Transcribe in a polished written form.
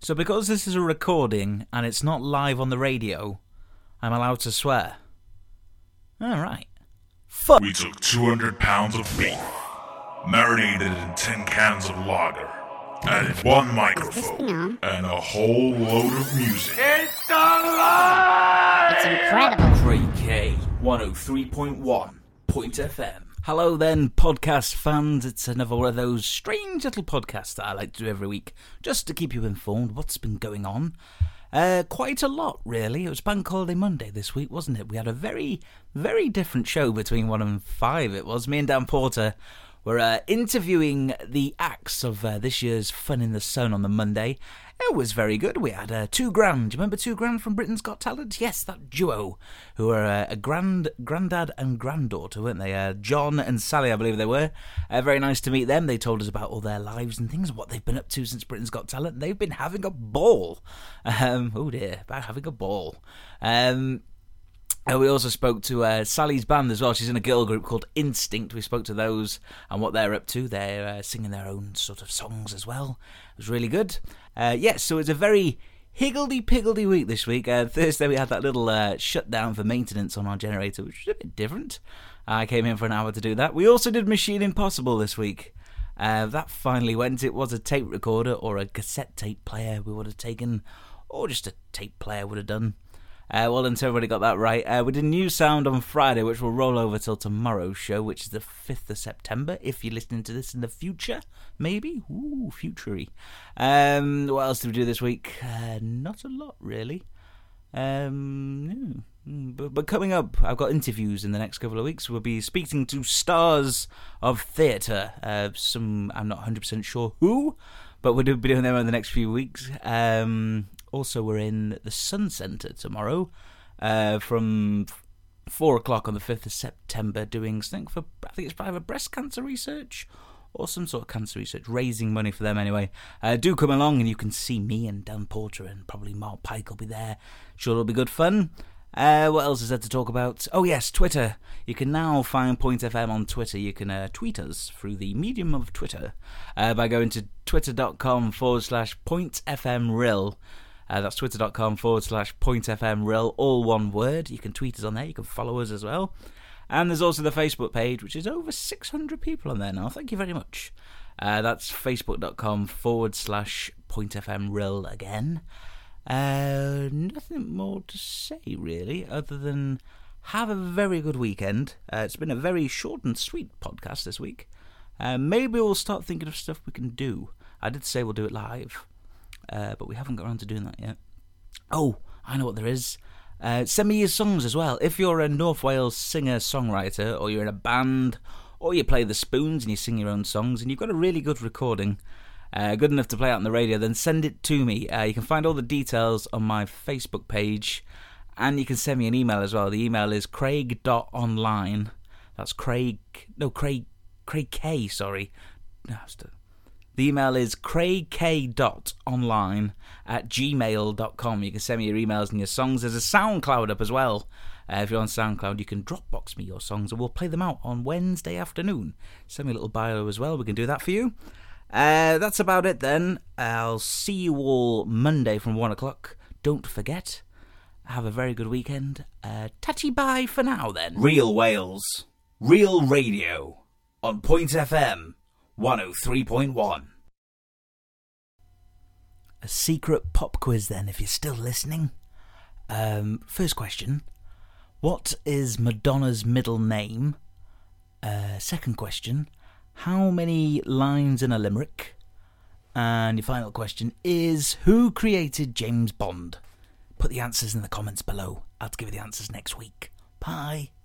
So because this is a recording and it's not live on the radio, I'm allowed to swear. Alright. Fuck. We took 200 pounds of beef, marinated in 10 cans of lager, added one microphone, and a whole load of music. It's alive! It's incredible. Craig K, 103.1, Point FM. Hello then, podcast fans. It's another one of those strange little podcasts that I like to do every week, just to keep you informed what's been going on. Quite a lot, really. It was Bank Holiday Monday this week, wasn't it? We had a very, very different show between 1 and 5. It was me and Dan Porter were interviewing the acts of this year's Fun in the Sun on the Monday. It was very good. We had $2 grand. Do you remember $2 grand from Britain's Got Talent? Yes, that duo, who were a granddad and granddaughter, weren't they? John and Sally, I believe they were. Very nice to meet them. They told us about all their lives and things, what they've been up to since Britain's Got Talent. They've been having a ball. Oh dear, about having a ball. And we also spoke to Sally's band as well. She's in a girl group called Instinct. We spoke to those and what they're up to. They're singing their own sort of songs as well. It was really good. Yes, so it's a very higgledy-piggledy week this week. Thursday we had that little shutdown for maintenance on our generator, which was a bit different. I came in for an hour to do that. We also did Mission Impossible this week. That finally went. It was a tape recorder or a cassette tape player we would have taken, or just a tape player would have done. Well, until everybody got that right. We did new sound on Friday, which will roll over till tomorrow's show, which is the 5th of September, if you're listening to this in the future, maybe. Ooh, futury. What else did we do this week? Not a lot, really. But coming up, I've got interviews in the next couple of weeks. We'll be speaking to stars of theatre. Some, I'm not 100% sure who, but we'll be doing them over the next few weeks. Also, we're in the Sun Centre tomorrow from 4 o'clock on the 5th of September doing something for, I think it's either breast cancer research or some sort of cancer research, raising money for them anyway. Do come along and you can see me and Dan Porter and probably Mark Pike will be there. Sure, it'll be good fun. What else is there to talk about? Oh yes, Twitter. You can now find Point FM on Twitter. You can tweet us through the medium of Twitter by going to twitter.com/PointFMRill. That's twitter.com/PointFMRill, all one word. You can tweet us on there. You can follow us as well. And there's also the Facebook page, which is over 600 people on there now. Thank you very much. That's facebook.com/PointFMRill again. Nothing more to say, really, other than have a very good weekend. It's been a very short and sweet podcast this week. Maybe we'll start thinking of stuff we can do. I did say we'll do it live. But we haven't got around to doing that yet. Oh, I know what there is. Send me your songs as well. If you're a North Wales singer-songwriter, or you're in a band, or you play the spoons and you sing your own songs, and you've got a really good recording, good enough to play out on the radio, then send it to me. You can find all the details on my Facebook page, and you can send me an email as well. The email is craig.online. That's Craig K, sorry. No, the email is craigk.online@gmail.com. You can send me your emails and your songs. There's a SoundCloud up as well. If you're on SoundCloud, you can Dropbox me your songs and we'll play them out on Wednesday afternoon. Send me a little bio as well. We can do that for you. That's about it then. I'll see you all Monday from 1 o'clock. Don't forget. Have a very good weekend. Tatty bye for now then. Real Wales. Real radio. On Point FM. 103.1. A secret pop quiz then, if you're still listening. First question. What is Madonna's middle name? Second question. How many lines in a limerick? And your final question is, who created James Bond? Put the answers in the comments below. I'll give you the answers next week. Bye.